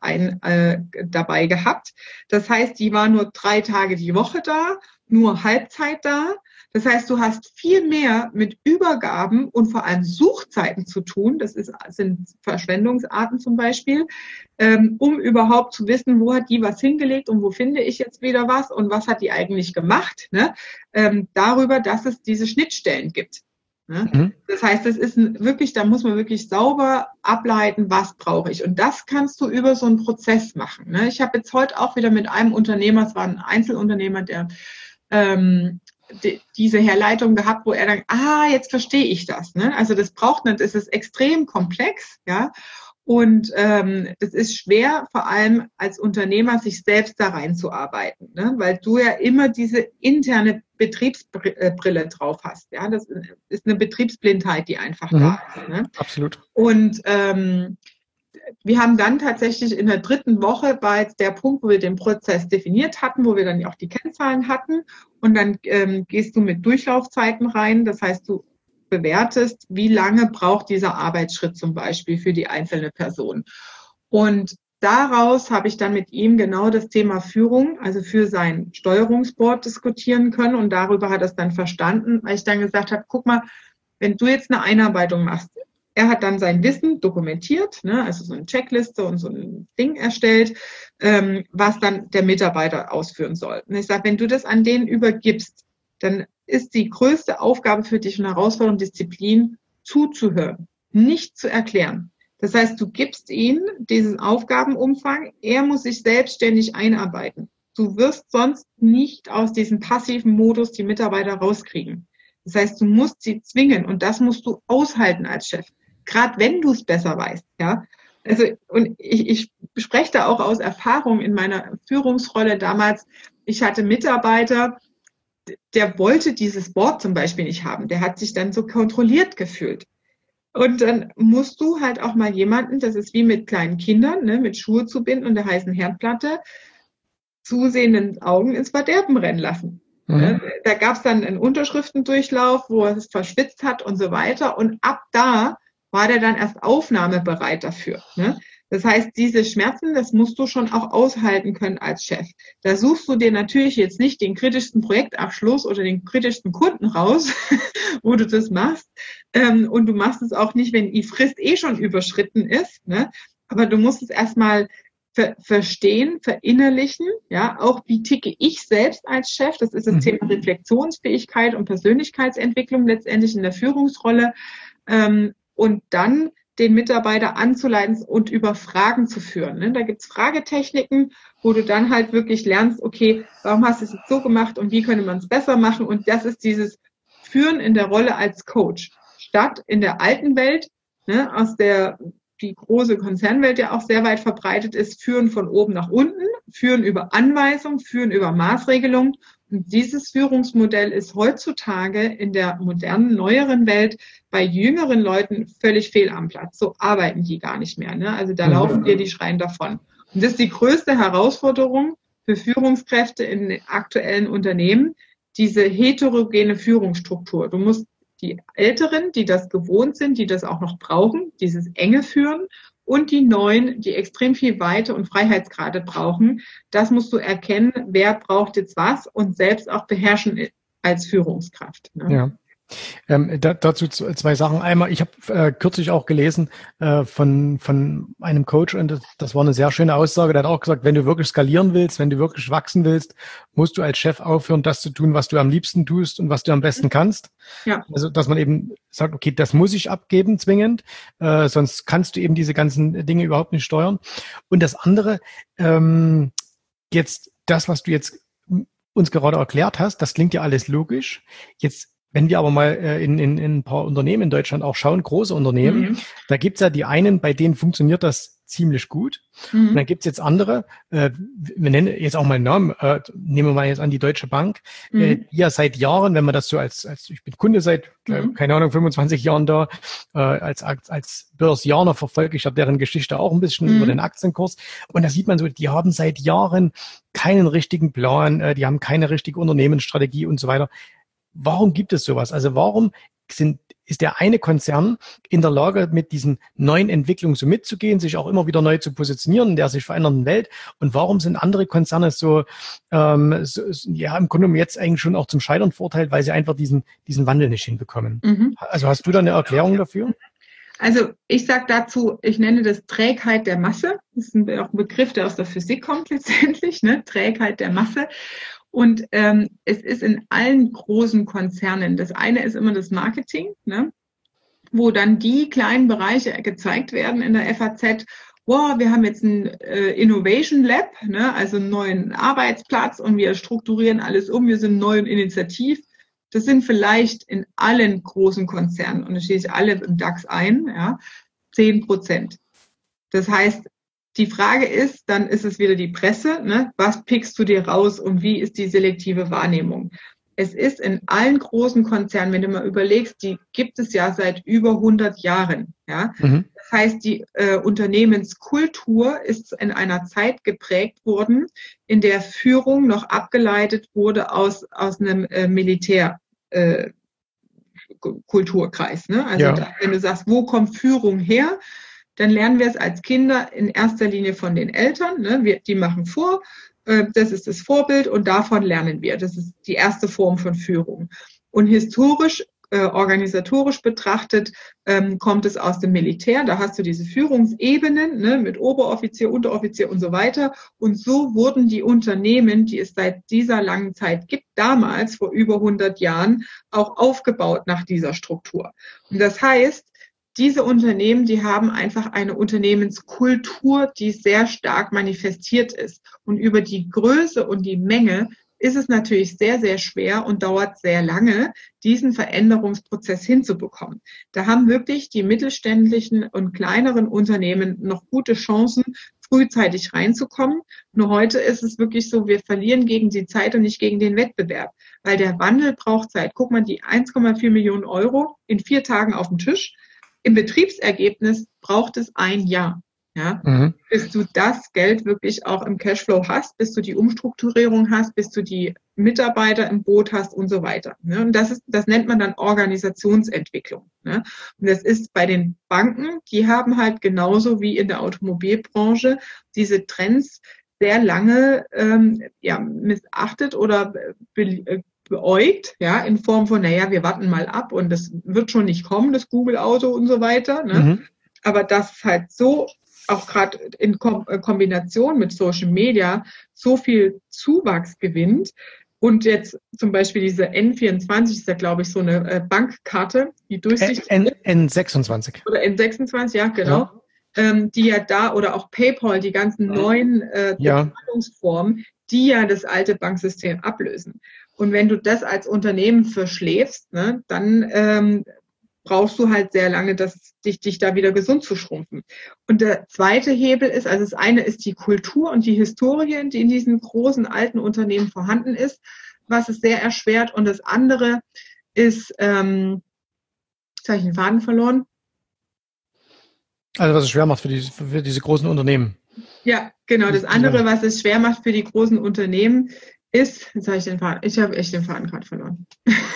B: dabei gehabt. Das heißt, die waren nur 3 Tage die Woche da, nur Halbzeit da. Das heißt, du hast viel mehr mit Übergaben und vor allem Suchzeiten zu tun. Sind Verschwendungsarten zum Beispiel, um überhaupt zu wissen, wo hat die was hingelegt und wo finde ich jetzt wieder was und was hat die eigentlich gemacht, ne? Darüber, dass es diese Schnittstellen gibt. Ne? Mhm. Das heißt, da muss man wirklich sauber ableiten, was brauche ich. Und das kannst du über so einen Prozess machen. Ne? Ich habe jetzt heute auch wieder mit einem Unternehmer, es war ein Einzelunternehmer, der diese Herleitung gehabt, wo er dann, jetzt verstehe ich das. Ne? Also das braucht nicht, es ist extrem komplex, ja. Und das ist schwer, vor allem als Unternehmer, sich selbst da reinzuarbeiten, ne? Weil du ja immer diese interne Betriebsbrille drauf hast. Ja, das ist eine Betriebsblindheit, die einfach da ist. Ne?
A: Absolut.
B: Und wir haben dann tatsächlich in der 3. Woche war jetzt der Punkt, wo wir den Prozess definiert hatten, wo wir dann auch die Kennzahlen hatten. Und dann gehst du mit Durchlaufzeiten rein. Das heißt, du bewertest, wie lange braucht dieser Arbeitsschritt zum Beispiel für die einzelne Person. Und daraus habe ich dann mit ihm genau das Thema Führung, also für sein Steuerungsboard diskutieren können. Und darüber hat er es dann verstanden, weil ich dann gesagt habe, guck mal, wenn du jetzt eine Einarbeitung machst, er hat dann sein Wissen dokumentiert, ne, also so eine Checkliste und so ein Ding erstellt, was dann der Mitarbeiter ausführen soll. Und ich sage, wenn du das an den übergibst, dann ist die größte Aufgabe für dich und Herausforderung, Disziplin, zuzuhören, nicht zu erklären. Das heißt, du gibst ihm diesen Aufgabenumfang, er muss sich selbstständig einarbeiten. Du wirst sonst nicht aus diesem passiven Modus die Mitarbeiter rauskriegen. Das heißt, du musst sie zwingen und das musst du aushalten als Chef. Gerade wenn du es besser weißt, ja. Also, und ich spreche da auch aus Erfahrung in meiner Führungsrolle damals. Ich hatte Mitarbeiter, der wollte dieses Board zum Beispiel nicht haben. Der hat sich dann so kontrolliert gefühlt. Und dann musst du halt auch mal jemanden, das ist wie mit kleinen Kindern, ne, mit Schuhe zu binden und der heißen Herdplatte, zusehenden Augen ins Verderben rennen lassen. Mhm. Da gab es dann einen Unterschriftendurchlauf, wo er es verschwitzt hat und so weiter. Und ab da war der dann erst aufnahmebereit dafür. Ne? Das heißt, diese Schmerzen, das musst du schon auch aushalten können als Chef. Da suchst du dir natürlich jetzt nicht den kritischsten Projektabschluss oder den kritischsten Kunden raus, wo du das machst. Und du machst es auch nicht, wenn die Frist schon überschritten ist. Ne? Aber du musst es erstmal verstehen, verinnerlichen, ja, auch wie ticke ich selbst als Chef. Das ist das Thema Reflexionsfähigkeit und Persönlichkeitsentwicklung letztendlich in der Führungsrolle. Und dann den Mitarbeiter anzuleiten und über Fragen zu führen. Ne? Da gibt's Fragetechniken, wo du dann halt wirklich lernst, okay, warum hast du es jetzt so gemacht und wie könnte man es besser machen? Und das ist dieses Führen in der Rolle als Coach. Statt in der alten Welt, ne, aus der die große Konzernwelt ja auch sehr weit verbreitet ist, Führen von oben nach unten, Führen über Anweisung, Führen über Maßregelung. Und dieses Führungsmodell ist heutzutage in der modernen, neueren Welt bei jüngeren Leuten völlig fehl am Platz. So arbeiten die gar nicht mehr. Ne? Also da laufen dir die Schreien davon. Und das ist die größte Herausforderung für Führungskräfte in den aktuellen Unternehmen, diese heterogene Führungsstruktur. Du musst die Älteren, die das gewohnt sind, die das auch noch brauchen, dieses enge Führen, und die Neuen, die extrem viel Weite und Freiheitsgrade brauchen. Das musst du erkennen, wer braucht jetzt was und selbst auch beherrschen als Führungskraft. Ne?
A: Ja. Dazu 2 Sachen. Einmal, ich habe kürzlich auch gelesen von einem Coach und das war eine sehr schöne Aussage. Der hat auch gesagt, wenn du wirklich skalieren willst, wenn du wirklich wachsen willst, musst du als Chef aufhören, das zu tun, was du am liebsten tust und was du am besten kannst. Ja. Also, dass man eben sagt, okay, das muss ich abgeben zwingend, sonst kannst du eben diese ganzen Dinge überhaupt nicht steuern. Und das andere, jetzt das, was du jetzt uns gerade erklärt hast, das klingt ja alles logisch. Jetzt wenn wir aber mal in ein paar Unternehmen in Deutschland auch schauen, große Unternehmen, da gibt's ja die einen, bei denen funktioniert das ziemlich gut. Und dann gibt's jetzt andere, wir nennen jetzt auch mal einen Namen, nehmen wir mal jetzt an die Deutsche Bank, die ja seit Jahren, wenn man das so als ich bin Kunde seit, keine Ahnung, 25 Jahren da, als Börsianer verfolge ich ja deren Geschichte auch ein bisschen über den Aktienkurs. Und da sieht man so, die haben seit Jahren keinen richtigen Plan, die haben keine richtige Unternehmensstrategie und so weiter. Warum gibt es sowas? Also warum sind ist der eine Konzern in der Lage, mit diesen neuen Entwicklungen so mitzugehen, sich auch immer wieder neu zu positionieren in der sich verändernden Welt? Und warum sind andere Konzerne im Grunde genommen jetzt eigentlich schon auch zum Scheitern verurteilt, weil sie einfach diesen Wandel nicht hinbekommen? Also hast du da eine Erklärung dafür?
B: Also ich sage dazu, ich nenne das Trägheit der Masse. Das ist auch ein Begriff, der aus der Physik kommt letztendlich, ne? Trägheit der Masse. Und es ist in allen großen Konzernen, das eine ist immer das Marketing, ne? Wo dann die kleinen Bereiche gezeigt werden in der FAZ. Wow, wir haben jetzt ein Innovation Lab, ne? Also einen neuen Arbeitsplatz und wir strukturieren alles um, wir sind neu und initiativ. Das sind vielleicht in allen großen Konzernen, und das schließe ich alle im DAX ein, ja, 10%. Das heißt, die Frage ist, dann ist es wieder die Presse, ne? Was pickst du dir raus und wie ist die selektive Wahrnehmung? Es ist in allen großen Konzernen, wenn du mal überlegst, die gibt es ja seit über 100 Jahren. Ja? Das heißt, die Unternehmenskultur ist in einer Zeit geprägt worden, in der Führung noch abgeleitet wurde aus einem Kulturkreis. Ne? Also wenn du sagst, wo kommt Führung her, dann lernen wir es als Kinder in erster Linie von den Eltern. Ne? Die machen vor, das ist das Vorbild und davon lernen wir. Das ist die erste Form von Führung. Und historisch, organisatorisch betrachtet, kommt es aus dem Militär. Da hast du diese Führungsebenen, ne, mit Oberoffizier, Unteroffizier und so weiter. Und so wurden die Unternehmen, die es seit dieser langen Zeit gibt, damals vor über 100 Jahren auch aufgebaut nach dieser Struktur. Und das heißt, diese Unternehmen, die haben einfach eine Unternehmenskultur, die sehr stark manifestiert ist. Und über die Größe und die Menge ist es natürlich sehr, sehr schwer und dauert sehr lange, diesen Veränderungsprozess hinzubekommen. Da haben wirklich die mittelständischen und kleineren Unternehmen noch gute Chancen, frühzeitig reinzukommen. Nur heute ist es wirklich so, wir verlieren gegen die Zeit und nicht gegen den Wettbewerb, weil der Wandel braucht Zeit. Guck mal, die 1,4 Millionen Euro in 4 Tagen auf dem Tisch. Im Betriebsergebnis braucht es ein Jahr, ja, bis du das Geld wirklich auch im Cashflow hast, bis du die Umstrukturierung hast, bis du die Mitarbeiter im Boot hast und so weiter. Ne? Und das nennt man dann Organisationsentwicklung. Ne? Und das ist bei den Banken, die haben halt genauso wie in der Automobilbranche diese Trends sehr lange missachtet oder beäugt, ja, in Form von, wir warten mal ab und das wird schon nicht kommen, das Google-Auto und so weiter. Ne? Aber das halt so, auch gerade in Kombination mit Social Media, so viel Zuwachs gewinnt. Und jetzt zum Beispiel diese N24 ist ja, glaube ich, so eine Bankkarte, die durchsichtig
A: N26.
B: Oder N26, ja, genau. Ja. Die ja da, oder auch PayPal, die ganzen neuen Zahlungsformen, die ja das alte Banksystem ablösen. Und wenn du das als Unternehmen verschläfst, ne, dann brauchst du halt sehr lange, dich da wieder gesund zu schrumpfen. Und der zweite Hebel ist, also das eine ist die Kultur und die Historie, die in diesen großen alten Unternehmen vorhanden ist, was es sehr erschwert. Und das andere ist, jetzt habe ich den Faden verloren.
A: Also was es schwer macht für diese großen Unternehmen.
B: Ja, genau. Das andere, was es schwer macht für die großen Unternehmen, ist, jetzt habe ich habe echt den Faden gerade verloren.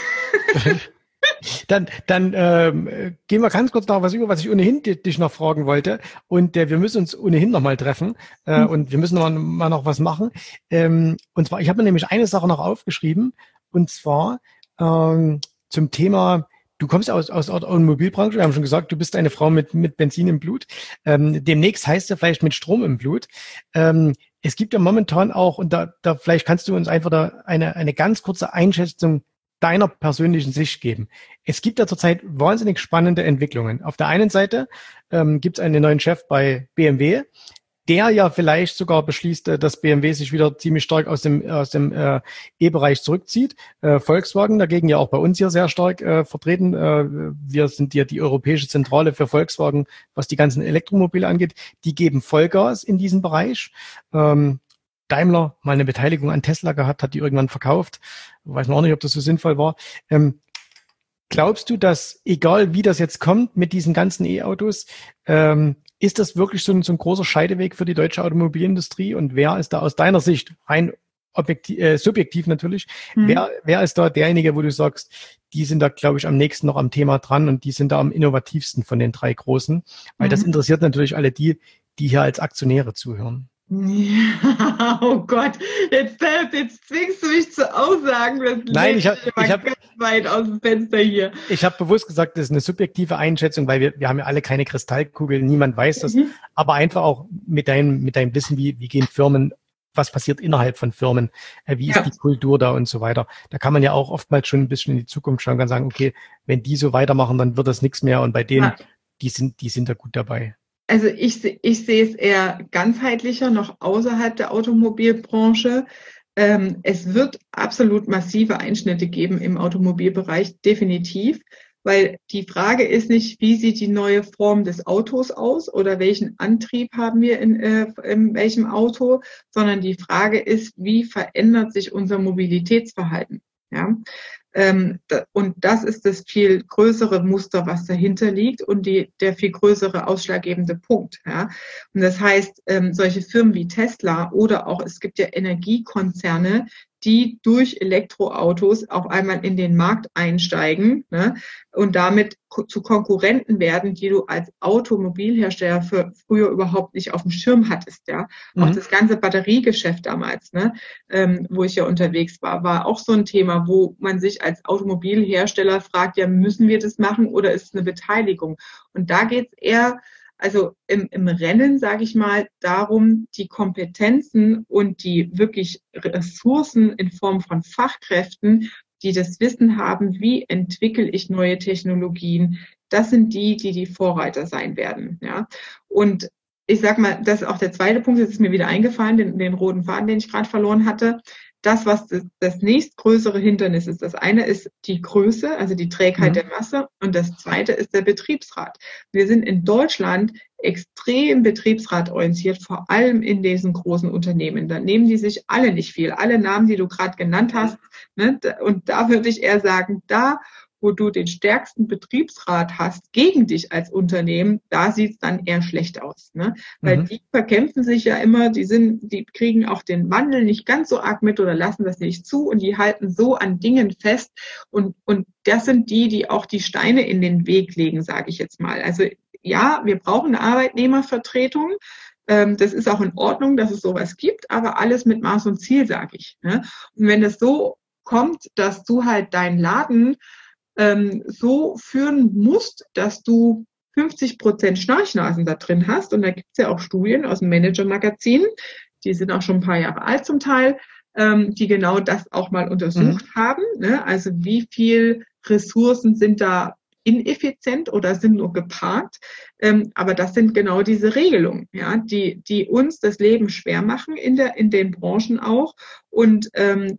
A: Dann gehen wir ganz kurz noch was über, was ich ohnehin dich noch fragen wollte. Und wir müssen uns ohnehin noch mal treffen und wir müssen mal noch was machen. Und zwar, ich habe mir nämlich eine Sache noch aufgeschrieben, und zwar zum Thema, du kommst aus der Automobilbranche, wir haben schon gesagt, du bist eine Frau mit Benzin im Blut. Demnächst heißt es vielleicht mit Strom im Blut. Es gibt ja momentan auch, und da vielleicht kannst du uns einfach da eine ganz kurze Einschätzung deiner persönlichen Sicht geben. Es gibt ja zurzeit wahnsinnig spannende Entwicklungen. Auf der einen Seite gibt es einen neuen Chef bei BMW, der ja vielleicht sogar beschließt, dass BMW sich wieder ziemlich stark aus dem E-Bereich zurückzieht. Volkswagen dagegen ja auch bei uns hier sehr stark vertreten. Wir sind ja die europäische Zentrale für Volkswagen, was die ganzen Elektromobile angeht. Die geben Vollgas in diesem Bereich. Daimler mal eine Beteiligung an Tesla gehabt, hat die irgendwann verkauft. Weiß man auch nicht, ob das so sinnvoll war. Glaubst du, dass, egal wie das jetzt kommt mit diesen ganzen E-Autos, ist das wirklich so ein großer Scheideweg für die deutsche Automobilindustrie? Und wer ist da aus deiner Sicht rein subjektiv natürlich, wer ist da derjenige, wo du sagst, die sind da, glaube ich, am nächsten noch am Thema dran und die sind da am innovativsten von den 3 Großen, weil das interessiert natürlich alle die hier als Aktionäre zuhören.
B: Ja, oh Gott, jetzt zwingst du mich zu Aussagen. Das
A: Nein, ich habe
B: ganz weit aus dem Fenster hier.
A: Ich habe bewusst gesagt, das ist eine subjektive Einschätzung, weil wir haben ja alle keine Kristallkugel, niemand weiß das, aber einfach auch mit deinem Wissen, wie gehen Firmen, was passiert innerhalb von Firmen, wie ist die Kultur da und so weiter. Da kann man ja auch oftmals schon ein bisschen in die Zukunft schauen und kann sagen, okay, wenn die so weitermachen, dann wird das nichts mehr und bei denen, die sind da gut dabei.
B: Also ich sehe es eher ganzheitlicher, noch außerhalb der Automobilbranche. Es wird absolut massive Einschnitte geben im Automobilbereich, definitiv, weil die Frage ist nicht, wie sieht die neue Form des Autos aus oder welchen Antrieb haben wir in welchem Auto, sondern die Frage ist, wie verändert sich unser Mobilitätsverhalten? Ja. Und das ist das viel größere Muster, was dahinter liegt und der viel größere ausschlaggebende Punkt. Ja. Und das heißt, solche Firmen wie Tesla oder auch, es gibt ja Energiekonzerne, die durch Elektroautos auf einmal in den Markt einsteigen, ne, und damit zu Konkurrenten werden, die du als Automobilhersteller früher überhaupt nicht auf dem Schirm hattest. Ja. Auch das ganze Batteriegeschäft damals, ne, wo ich ja unterwegs war auch so ein Thema, wo man sich als Automobilhersteller fragt, ja, müssen wir das machen oder ist es eine Beteiligung? Und da geht es eher, also im Rennen, sage ich mal, darum, die Kompetenzen und die wirklich Ressourcen in Form von Fachkräften, die das Wissen haben, wie entwickle ich neue Technologien, das sind die Vorreiter sein werden. Ja. Und ich sag mal, das ist auch der zweite Punkt, jetzt ist mir wieder eingefallen, den roten Faden, den ich gerade verloren hatte. Das, was das nächstgrößere Hindernis ist. Das eine ist die Größe, also die Trägheit der Masse. Und das zweite ist der Betriebsrat. Wir sind in Deutschland extrem betriebsratorientiert, vor allem in diesen großen Unternehmen. Da nehmen die sich alle nicht viel. Alle Namen, die du gerade genannt hast. Ne? Und da würde ich eher sagen, da, wo du den stärksten Betriebsrat hast gegen dich als Unternehmen, da sieht es dann eher schlecht aus. Ne? Weil die verkämpfen sich ja immer, die kriegen auch den Wandel nicht ganz so arg mit oder lassen das nicht zu und die halten so an Dingen fest und das sind die auch die Steine in den Weg legen, sage ich jetzt mal. Also ja, wir brauchen eine Arbeitnehmervertretung. Das ist auch in Ordnung, dass es sowas gibt, aber alles mit Maß und Ziel, sage ich. Ne? Und wenn es so kommt, dass du halt deinen Laden so führen musst, dass du 50% Schnarchnasen da drin hast. Und da gibt es ja auch Studien aus dem Manager-Magazin, die sind auch schon ein paar Jahre alt zum Teil, die genau das auch mal untersucht haben. Ne? Also wie viel Ressourcen sind da ineffizient oder sind nur geparkt. Aber das sind genau diese Regelungen, ja, die uns das Leben schwer machen in den Branchen auch. Und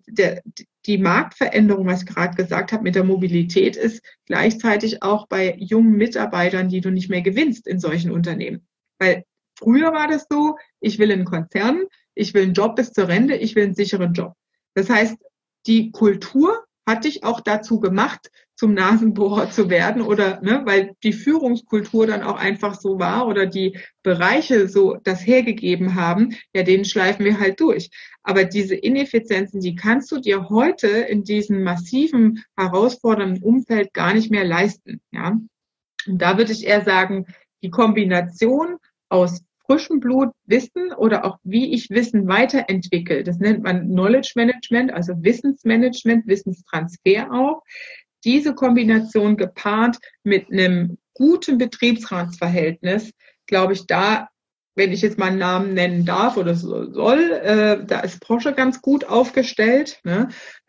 B: die Marktveränderung, was ich gerade gesagt habe, mit der Mobilität ist gleichzeitig auch bei jungen Mitarbeitern, die du nicht mehr gewinnst in solchen Unternehmen. Weil früher war das so, ich will einen Konzern, ich will einen Job bis zur Rente, ich will einen sicheren Job. Das heißt, die Kultur hat dich auch dazu gemacht, zum Nasenbohrer zu werden oder, ne, weil die Führungskultur dann auch einfach so war oder die Bereiche so das hergegeben haben, ja, den schleifen wir halt durch. Aber diese Ineffizienzen, die kannst du dir heute in diesem massiven, herausfordernden Umfeld gar nicht mehr leisten, ja. Und da würde ich eher sagen, die Kombination aus frischem Blut Wissen oder auch wie ich Wissen weiterentwickle, das nennt man Knowledge Management, also Wissensmanagement, Wissenstransfer auch. Diese Kombination gepaart mit einem guten Betriebsratsverhältnis, glaube ich, da, wenn ich jetzt mal einen Namen nennen darf oder soll, da ist Porsche ganz gut aufgestellt. Ne?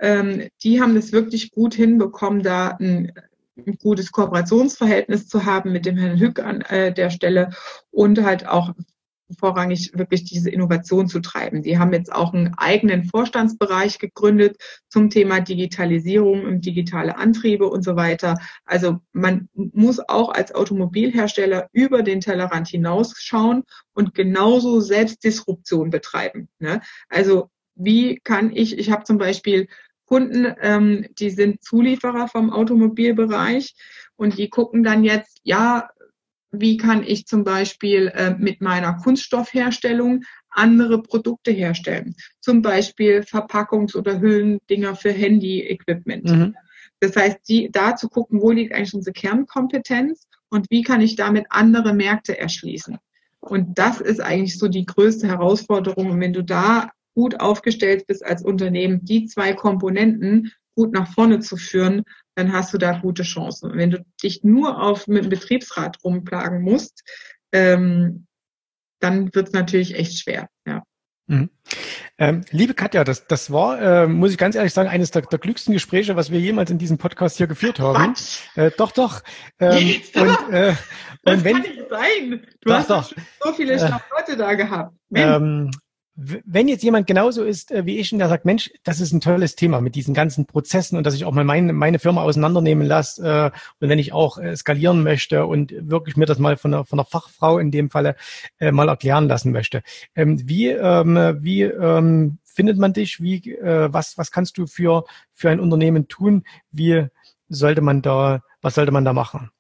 B: Die haben das wirklich gut hinbekommen, da ein gutes Kooperationsverhältnis zu haben mit dem Herrn Hück an der Stelle und halt auch vorrangig wirklich diese Innovation zu treiben. Die haben jetzt auch einen eigenen Vorstandsbereich gegründet zum Thema Digitalisierung und digitale Antriebe und so weiter. Also man muss auch als Automobilhersteller über den Tellerrand hinausschauen und genauso Selbstdisruption betreiben. Ne? Also wie kann ich habe zum Beispiel Kunden, die sind Zulieferer vom Automobilbereich und die gucken dann jetzt, ja, wie kann ich zum Beispiel mit meiner Kunststoffherstellung andere Produkte herstellen. Zum Beispiel Verpackungs- oder Hüllendinger für Handy-Equipment.
A: Mhm.
B: Das heißt, da zu gucken, wo liegt eigentlich unsere Kernkompetenz und wie kann ich damit andere Märkte erschließen. Und das ist eigentlich so die größte Herausforderung. Und wenn du da gut aufgestellt bist als Unternehmen, die zwei Komponenten gut nach vorne zu führen, dann hast du da gute Chancen. Und wenn du dich nur mit dem Betriebsrat rumplagen musst, dann wird es natürlich echt schwer. Ja.
A: Mhm. Liebe Katja, das war, muss ich ganz ehrlich sagen, eines der glücklichsten Gespräche, was wir jemals in diesem Podcast hier geführt haben. Doch.
B: Das kann nicht sein. Du hast doch so viele schlaue Leute da gehabt.
A: Wenn jetzt jemand genauso ist wie ich und der sagt, Mensch, das ist ein tolles Thema mit diesen ganzen Prozessen und dass ich auch mal meine Firma auseinandernehmen lasse und wenn ich auch skalieren möchte und wirklich mir das mal von einer Fachfrau in dem Falle mal erklären lassen möchte. Wie findet man dich? Was kannst du für ein Unternehmen tun? Was sollte man da machen?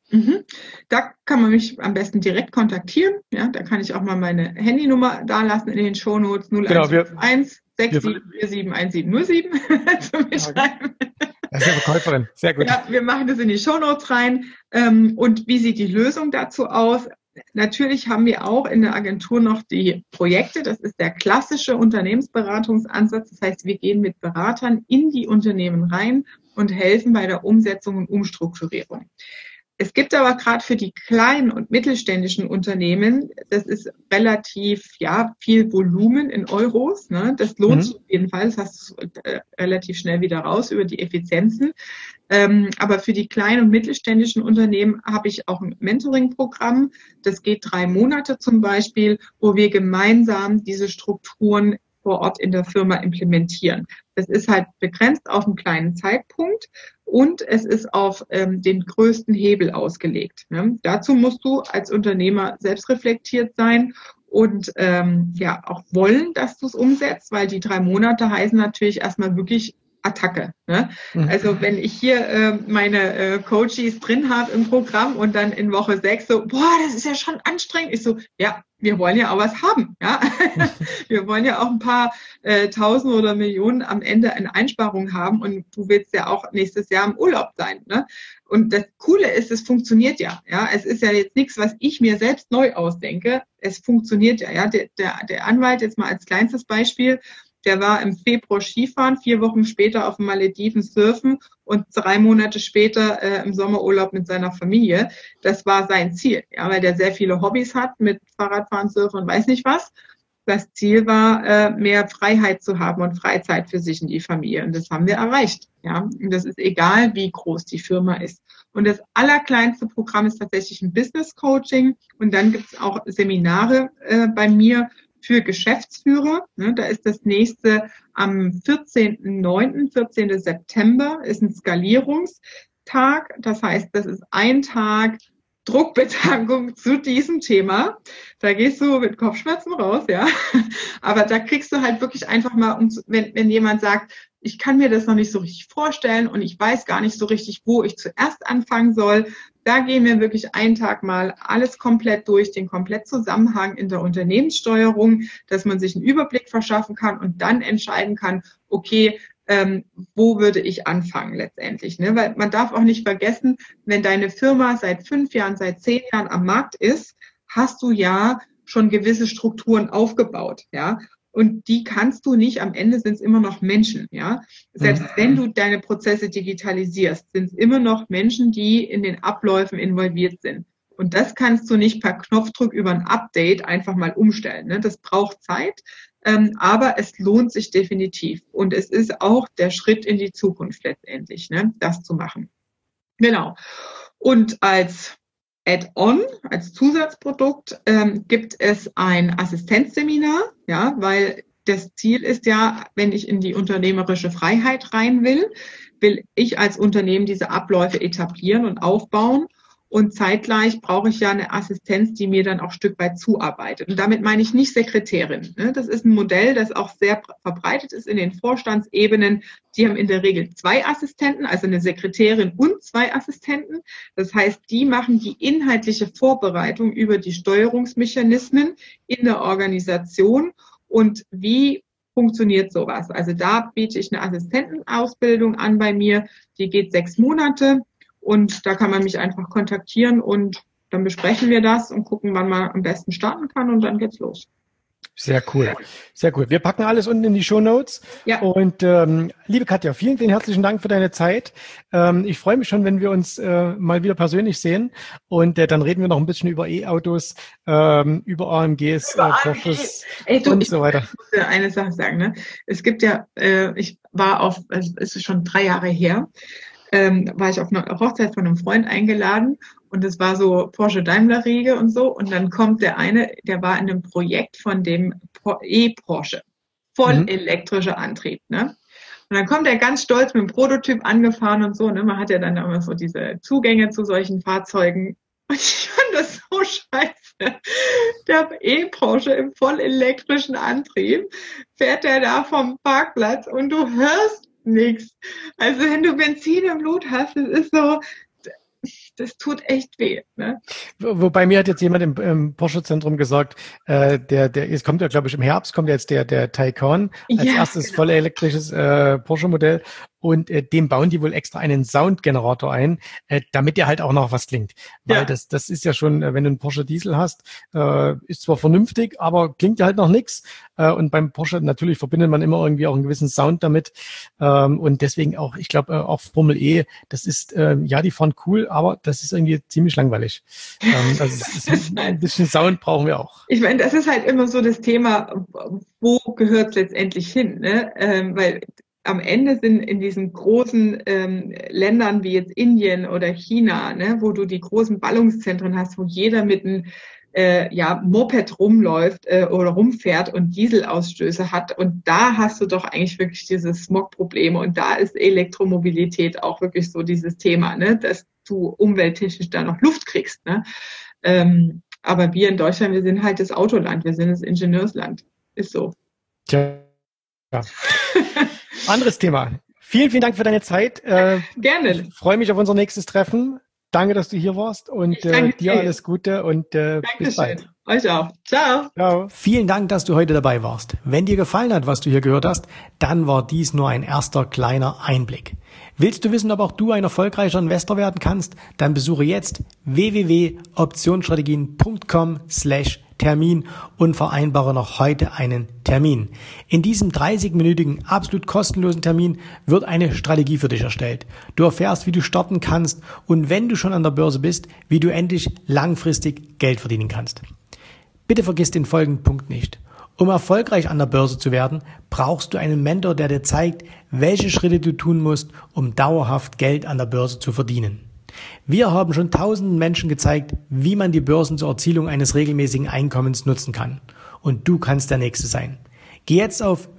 B: Da kann man mich am besten direkt kontaktieren. Ja, da kann ich auch mal meine Handynummer da lassen in den Shownotes 0151 6747 1707 zum Mitschreiben.
A: Das ist ja Verkäuferin. Sehr gut.
B: Ja, wir machen das in die Shownotes rein. Und wie sieht die Lösung dazu aus? Natürlich haben wir auch in der Agentur noch die Projekte. Das ist der klassische Unternehmensberatungsansatz. Das heißt, wir gehen mit Beratern in die Unternehmen rein und helfen bei der Umsetzung und Umstrukturierung. Es gibt aber gerade für die kleinen und mittelständischen Unternehmen, das ist relativ viel Volumen in Euros. Ne? Das lohnt sich auf jeden Fall. Das hast du relativ schnell wieder raus über die Effizienzen. Aber für die kleinen und mittelständischen Unternehmen habe ich auch ein Mentoring-Programm. Das geht 3 Monate zum Beispiel, wo wir gemeinsam diese Strukturen vor Ort in der Firma implementieren. Das ist halt begrenzt auf einen kleinen Zeitpunkt und es ist auf den größten Hebel ausgelegt. Ne? Dazu musst du als Unternehmer selbstreflektiert sein und auch wollen, dass du es umsetzt, weil die 3 Monate heißen natürlich erstmal wirklich Attacke. Ne? Also wenn ich hier meine Coaches drin habe im Programm und dann in Woche 6 so, das ist ja schon anstrengend. Ich so, ja, wir wollen ja auch was haben. Ja, wir wollen ja auch ein paar Tausend oder Millionen am Ende in Einsparungen haben und du willst ja auch nächstes Jahr im Urlaub sein. Ne? Und das Coole ist, es funktioniert ja. Ja, es ist ja jetzt nichts, was ich mir selbst neu ausdenke. Es funktioniert ja. Ja, der Anwalt jetzt mal als kleinstes Beispiel. Der war im Februar Skifahren, 4 Wochen später auf den Malediven surfen und 3 Monate später im Sommerurlaub mit seiner Familie. Das war sein Ziel, ja, weil der sehr viele Hobbys hat mit Fahrradfahren, Surfen und weiß nicht was. Das Ziel war, mehr Freiheit zu haben und Freizeit für sich und die Familie. Und das haben wir erreicht. Ja, und das ist egal, wie groß die Firma ist. Und das allerkleinste Programm ist tatsächlich ein Business Coaching. Und dann gibt es auch Seminare bei mir für Geschäftsführer. Da ist das nächste am 14. September, ist ein Skalierungstag. Das heißt, das ist ein Tag Druckbetankung zu diesem Thema. Da gehst du mit Kopfschmerzen raus, ja. Aber da kriegst du halt wirklich einfach mal, wenn jemand sagt, ich kann mir das noch nicht so richtig vorstellen und ich weiß gar nicht so richtig, wo ich zuerst anfangen soll. Da gehen wir wirklich einen Tag mal alles komplett durch, den Komplettzusammenhang in der Unternehmenssteuerung, dass man sich einen Überblick verschaffen kann und dann entscheiden kann, okay, wo würde ich anfangen letztendlich? Ne? Weil man darf auch nicht vergessen, wenn deine Firma seit 5 Jahren, seit 10 Jahren am Markt ist, hast du ja schon gewisse Strukturen aufgebaut, ja. Und die kannst du nicht, am Ende sind es immer noch Menschen, ja. Selbst wenn du deine Prozesse digitalisierst, sind es immer noch Menschen, die in den Abläufen involviert sind. Und das kannst du nicht per Knopfdruck über ein Update einfach mal umstellen. Ne? Das braucht Zeit, aber es lohnt sich definitiv. Und es ist auch der Schritt in die Zukunft letztendlich, ne? Das zu machen. Genau. Und als Add-on, als Zusatzprodukt gibt es ein Assistenzseminar, ja, weil das Ziel ist ja, wenn ich in die unternehmerische Freiheit rein will ich als Unternehmen diese Abläufe etablieren und aufbauen. Und zeitgleich brauche ich ja eine Assistenz, die mir dann auch ein Stück weit zuarbeitet. Und damit meine ich nicht Sekretärin. Das ist ein Modell, das auch sehr verbreitet ist in den Vorstandsebenen. Die haben in der Regel 2 Assistenten, also eine Sekretärin und 2 Assistenten. Das heißt, die machen die inhaltliche Vorbereitung über die Steuerungsmechanismen in der Organisation und wie funktioniert sowas. Also da biete ich eine Assistentenausbildung an bei mir, die geht 6 Monate und da kann man mich einfach kontaktieren und dann besprechen wir das und gucken, wann man am besten starten kann und dann geht's los.
A: Sehr cool, sehr cool. Wir packen alles unten in die Shownotes.
B: Ja.
A: Und liebe Katja, vielen, vielen herzlichen Dank für deine Zeit. Ich freue mich schon, wenn wir uns mal wieder persönlich sehen. Und dann reden wir noch ein bisschen über E-Autos, über AMGs, Porsches und so weiter.
B: Ich muss dir eine Sache sagen. Ne? Es gibt ja, ich war also es ist schon 3 Jahre her, war ich auf einer Hochzeit von einem Freund eingeladen. Und es war so Porsche-Daimler-Riege und so. Und dann kommt der eine, der war in einem Projekt von dem E-Porsche. Voll elektrischer Antrieb, ne? Und dann kommt er ganz stolz mit dem Prototyp angefahren und so, ne? Man hat ja dann immer so diese Zugänge zu solchen Fahrzeugen. Und ich fand das so scheiße. Der E-Porsche im voll elektrischen Antrieb fährt der da vom Parkplatz und du hörst nichts. Also wenn du Benzin im Blut hast, das ist so, das tut echt weh. Ne?
A: Wobei mir hat jetzt jemand im Porsche-Zentrum gesagt, es kommt ja, glaube ich, im Herbst kommt jetzt der Taycan als erstes voll elektrisches Porsche-Modell und dem bauen die wohl extra einen Soundgenerator ein, damit der halt auch noch was klingt. Weil das ist ja schon, wenn du einen Porsche Diesel hast, ist zwar vernünftig, aber klingt ja halt noch nix. Und beim Porsche natürlich verbindet man immer irgendwie auch einen gewissen Sound damit. Und deswegen auch, ich glaube, auch Formel E, das ist, die fahren cool, aber das ist irgendwie ziemlich langweilig. Ein bisschen Sound brauchen wir auch.
B: Ich meine, das ist halt immer so das Thema, wo gehört es letztendlich hin, ne? Weil am Ende sind in diesen großen Ländern wie jetzt Indien oder China, ne, wo du die großen Ballungszentren hast, wo jeder mit einem Moped rumläuft oder rumfährt und Dieselausstöße hat. Und da hast du doch eigentlich wirklich diese Smog-Probleme. Und da ist Elektromobilität auch wirklich so dieses Thema, ne, dass du umwelttechnisch da noch Luft kriegst. Ne? Aber wir in Deutschland, wir sind halt das Autoland, wir sind das Ingenieursland. Ist so.
A: Tja. Ja. Anderes Thema. Vielen, vielen Dank für deine Zeit.
B: Gerne.
A: Ich freue mich auf unser nächstes Treffen. Danke, dass du hier warst und dir alles Gute und bis bald.
B: Euch auch. Ciao.
A: Ciao. Vielen Dank, dass du heute dabei warst. Wenn dir gefallen hat, was du hier gehört hast, dann war dies nur ein erster kleiner Einblick. Willst du wissen, ob auch du ein erfolgreicher Investor werden kannst? Dann besuche jetzt www.optionsstrategien.com/Termin und vereinbare noch heute einen Termin. In diesem 30-minütigen, absolut kostenlosen Termin wird eine Strategie für dich erstellt. Du erfährst, wie du starten kannst und wenn du schon an der Börse bist, wie du endlich langfristig Geld verdienen kannst. Bitte vergiss den folgenden Punkt nicht. Um erfolgreich an der Börse zu werden, brauchst du einen Mentor, der dir zeigt, welche Schritte du tun musst, um dauerhaft Geld an der Börse zu verdienen. Wir haben schon tausenden Menschen gezeigt, wie man die Börsen zur Erzielung eines regelmäßigen Einkommens nutzen kann. Und du kannst der Nächste sein. Geh jetzt auf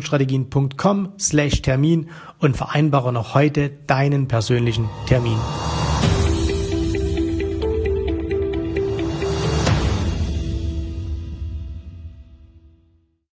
A: www.optionsstrategien.com/Termin und vereinbare noch heute deinen persönlichen Termin.